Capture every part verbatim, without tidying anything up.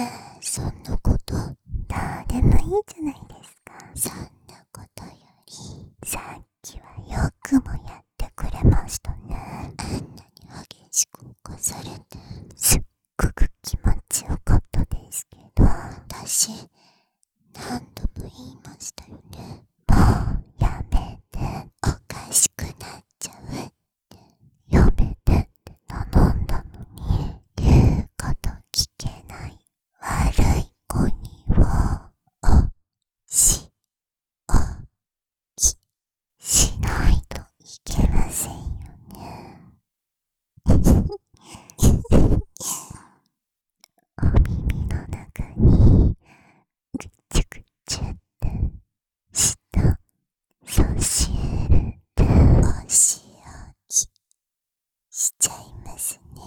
そんなことどうでもいいじゃないですか。そんなことよりさっきはよくもやってくれましたね。あんなに激しく起こされてすっごく気持ちよかったですけど、私何度も言いましたよね。もうやめて、おかしくなっちゃうって、やめてって頼んだのに言うこと聞けない悪い子にはおしおきしないといけませんよね。お耳の中にぐちゅぐちゅってした差し入れてお仕置きしちゃいますね。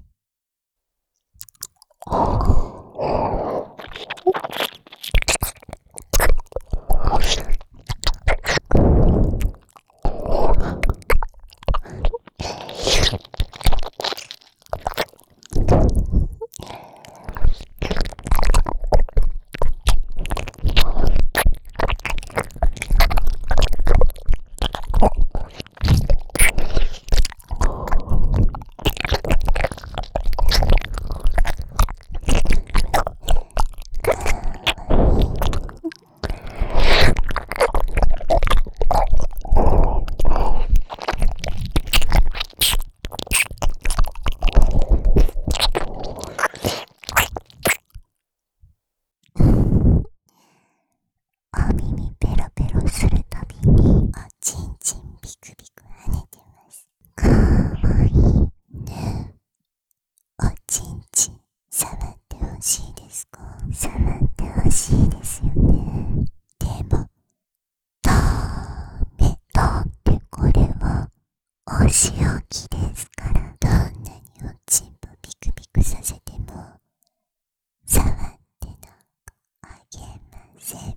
お耳ペロペロするたびにおちんちんビクビク跳ねてます。かわいいね。おちんちん触ってほしいですか？触ってほしいですよね。でもダメだって、これはお仕置きですから。どんなにおちんぽビクビクさせても触ってなんかあげません。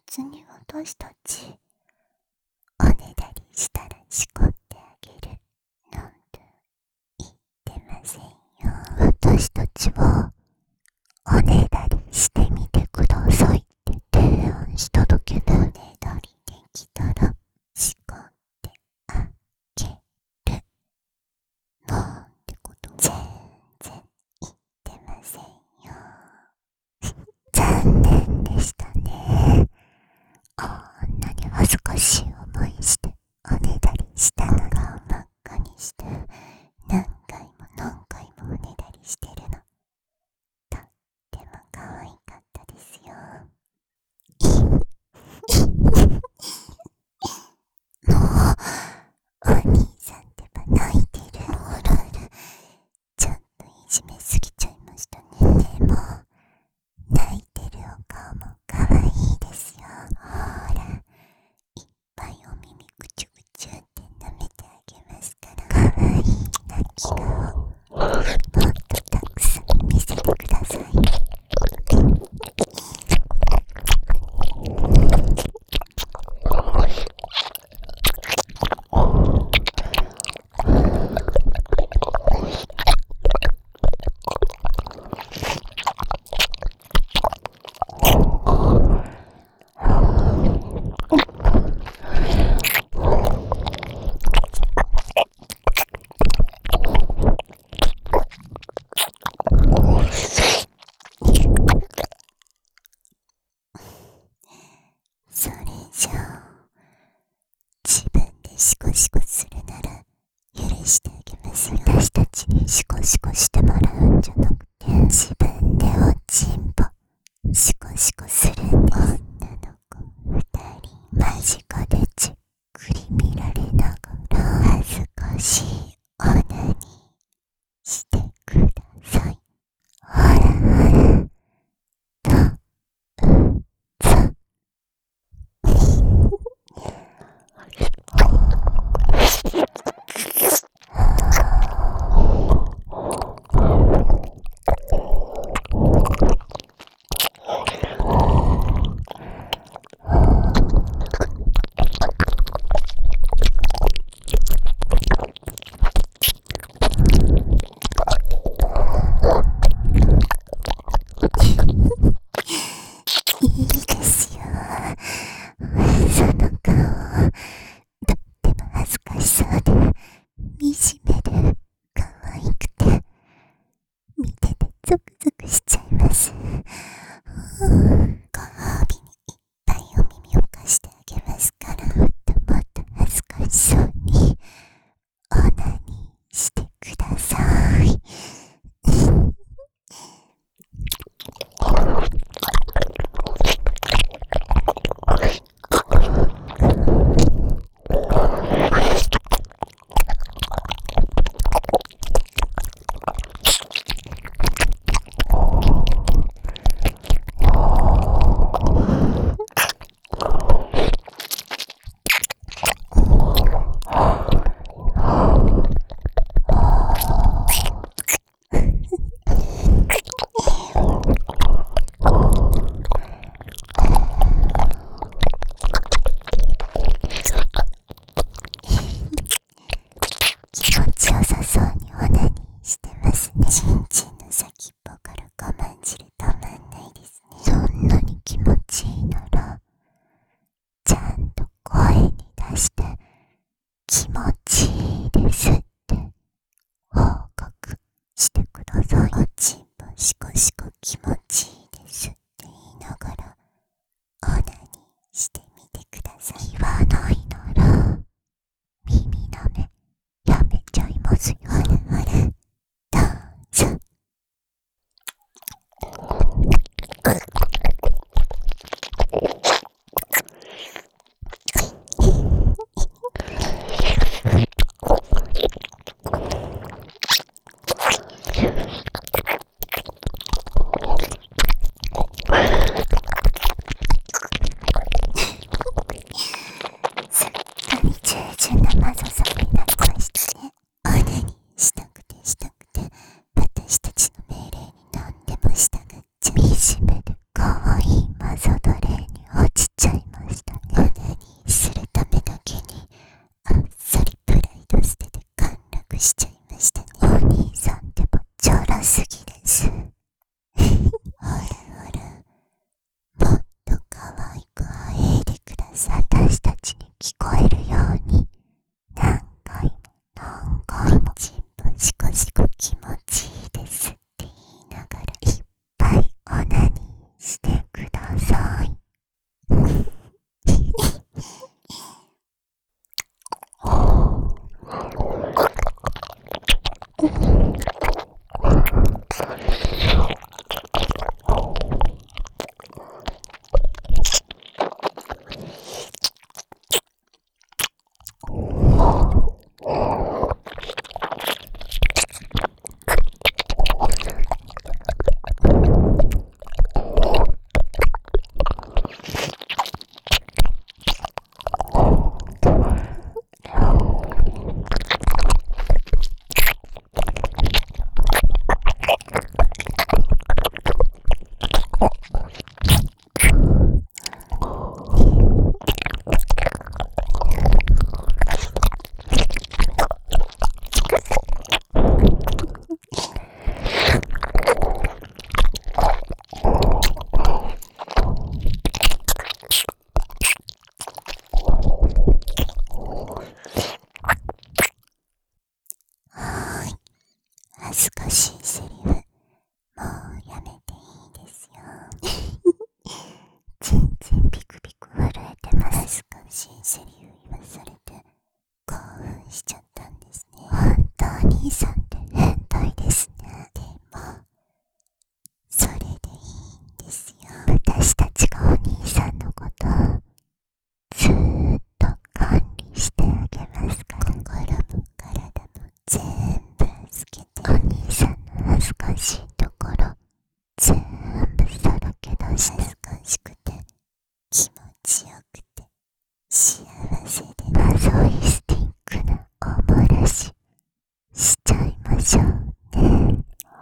別に私たちおねだりしたらしこってあげるなんて言ってませんよ。私たちはおねだりしてみてくださいって提案しただけで、おねだりできたらしこってあげるなんてこと全然言ってませんよ。残念でしたね。あんなに恥ずかしい思いしておねだりしたのが真っ赤にして何回も何回もおねだりしてるの。とっても可愛かったですよ。もうお兄さんってば泣いてる。ほらちょっといじめすぎちゃいましたね。でも泣いてるお顔も可愛いですよ。ほらいっぱいお耳ぐちゅぐちゅって舐めてあげますから、可愛い泣き顔もっとたくさん見せてください。それじゃあ自分でシコシコするなら許してあげますよ。私たちにシコシコしてもらうんじゃなくて、自分でおちんぽシコシコするんです。女の子二人間近でじっくり見られながら恥ずかしいオナニーしてください。ほらほらとうざいいですよ。その顔とっても恥ずかしそうで惨めで可愛くて見ててゾクゾクしちゃいます。ご褒美にいっぱいお耳を貸してあげますから、もっともっと恥ずかしそうにオナニーしてください。気持ちよさそうにオナニーしてますね。ちんちんの先っぽから我慢汁止まんないですね。そんなに気持ちいいならちゃんと声に出して気持ちいいですって報告してください。おちんぽシコシコ気持ちいいですって言いながらオナニーしてみてください。言わないなら耳なめやめちゃいますよ。ほらほらどうぞ。すっかり従順なマゾさんになりましたね。オナニーしいセリフ言わされて興奮しちゃったんですね。本当お兄さんって変態ですね。でもそれでいいんですよ。私たちがお兄さんのことをずーっと管理してあげますから。心も体も全部預けて、お兄さんの恥ずかしいところ全部さらけ出して、恥ずかしくて気持ちよくて幸せで、マゾイスティックなおもらししちゃいましょうね。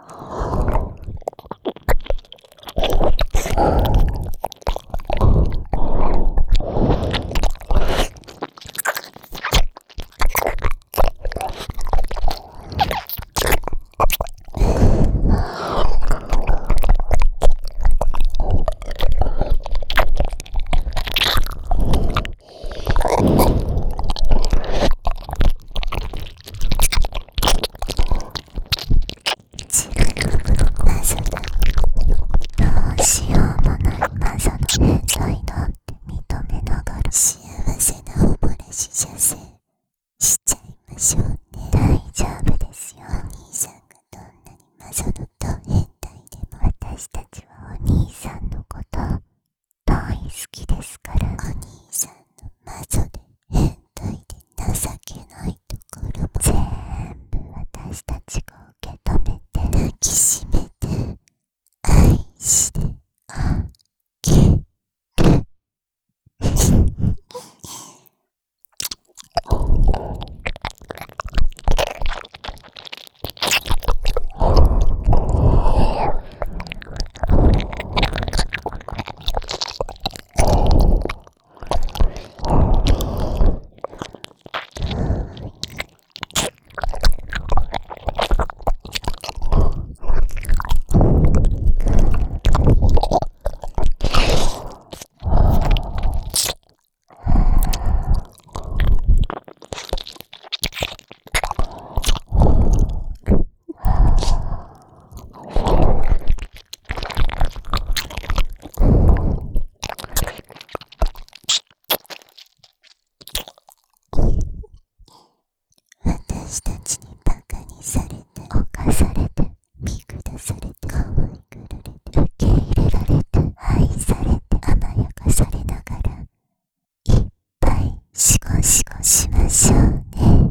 私たちにバカにされて、犯されて、見下されて、可愛がられて、受け入れられて、愛されて、甘やかされながらいっぱいシコシコしましょうね。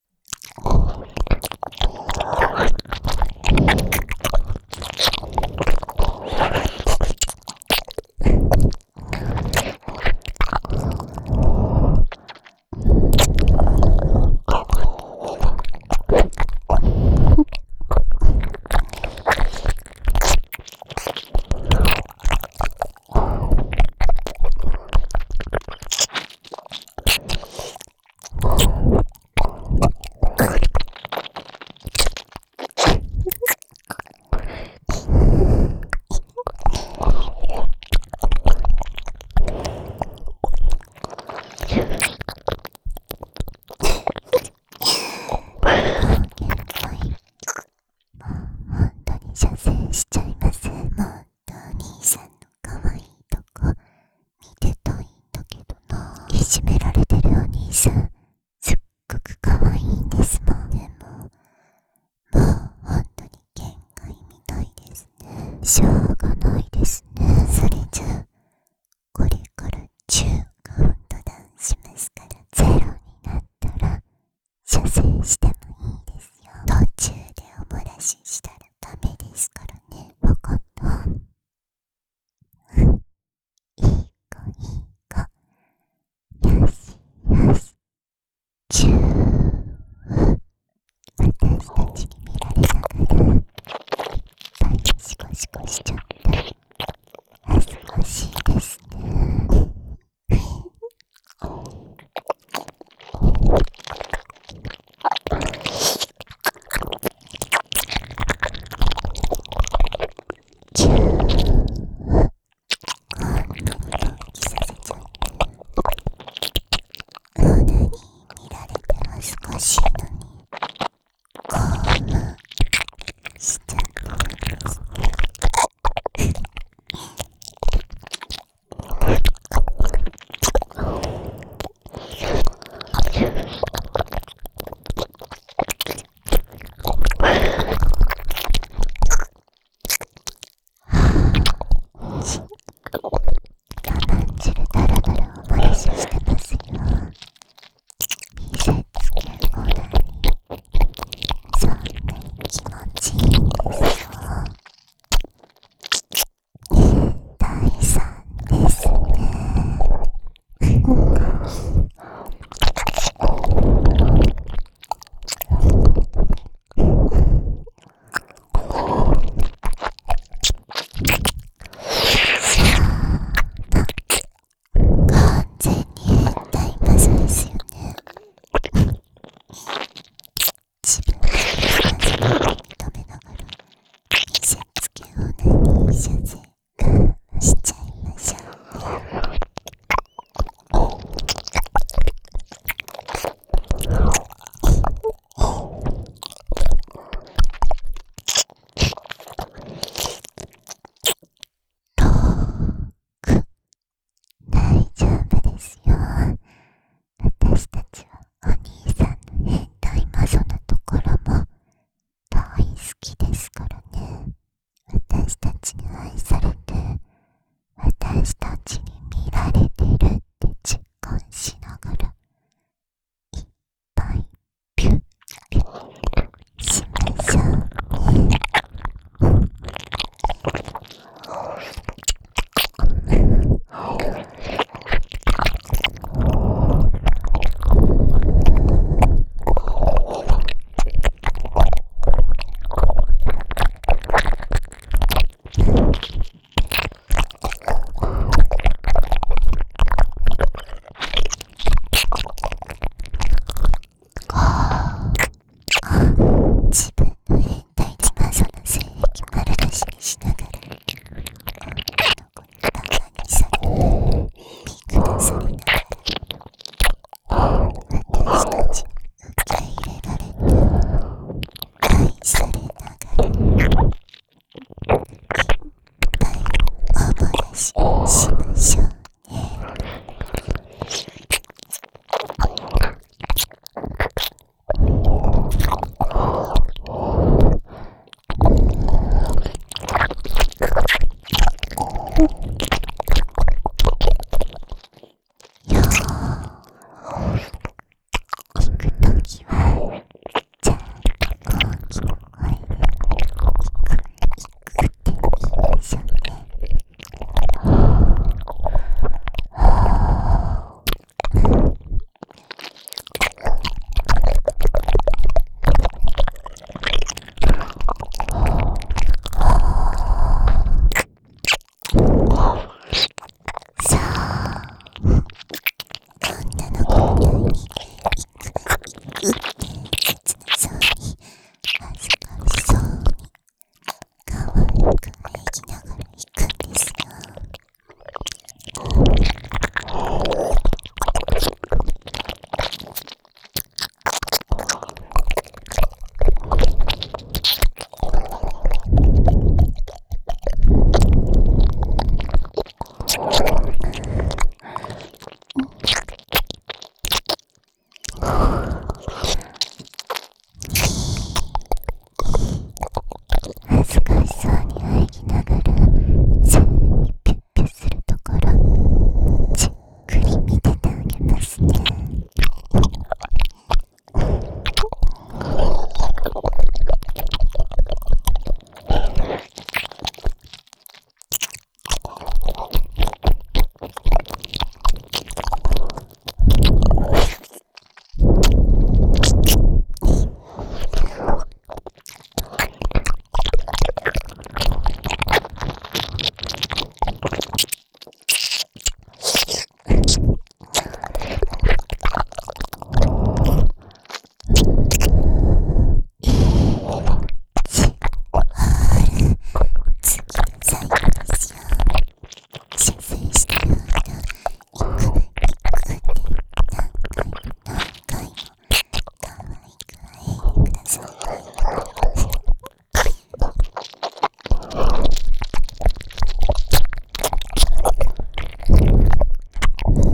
射精しちゃいます。もっとお兄さんの可愛いとこ見てたいんだけどな。いじめられてるお兄さんすっごく可愛いんですもん。でももう本当に限界みたいですね。しょうがないですね。それじゃあこれからじゅうカウントダウンしますから、ゼロになったら射精してもいいですよ。途中でおもらししたらダメですからね。わかった？いい子いい子。よしよし。チュー。私たちに見られながらいっぱいシコシコしちゃう。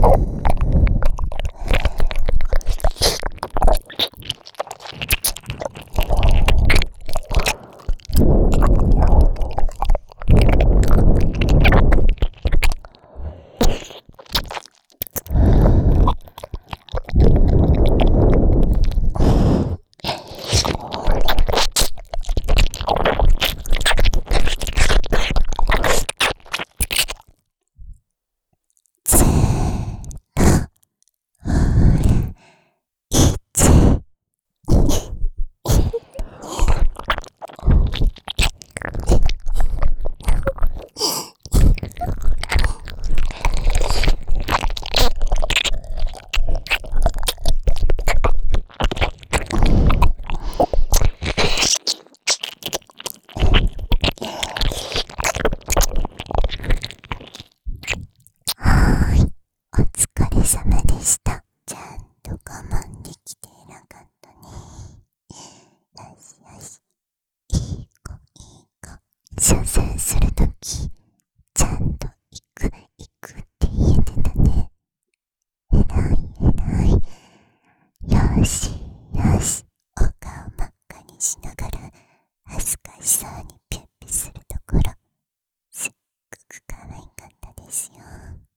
射精するとき、ちゃんと行く、行くって言えてたね。えらいえらい。よし、よし。お顔真っ赤にしながら、恥ずかしそうにピュッピするところ、すっごく可愛かったですよ。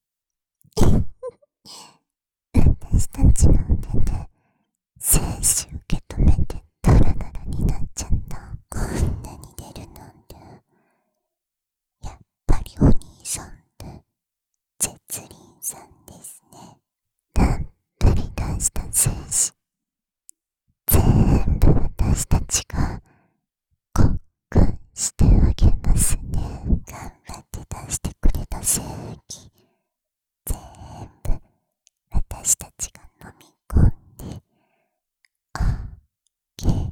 私たちの腕で、精子受け止めてダラダラになっちゃった。こんなに出るなんて。やっぱりお兄さんって絶倫さんですね。たっぷり出した精子、全部私たちがコックしてあげますね。頑張って出してくれた精液、全部私たちが飲み込んであげる。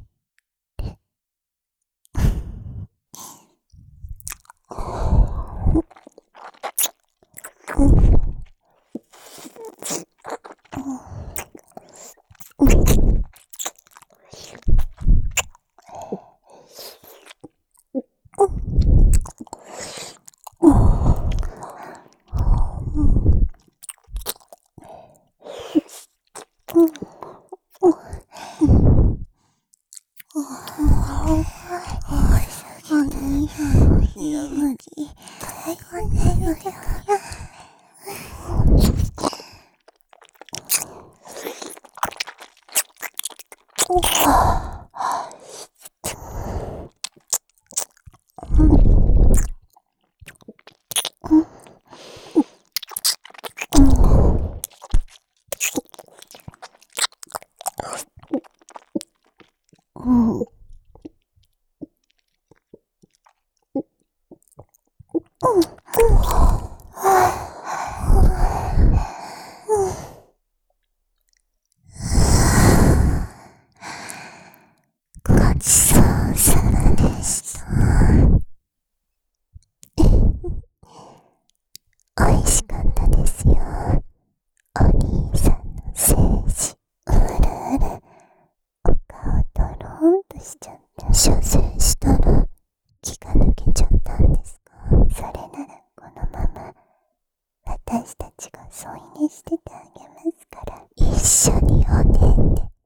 ごちそうさまでした。おいしかったですよ。お兄さんの精子。あらあら、お顔ドローンとしちゃった。射精したら気が抜けちゃったんですか？それならこのまま私たちが添い寝しててあげますから、一緒におねんで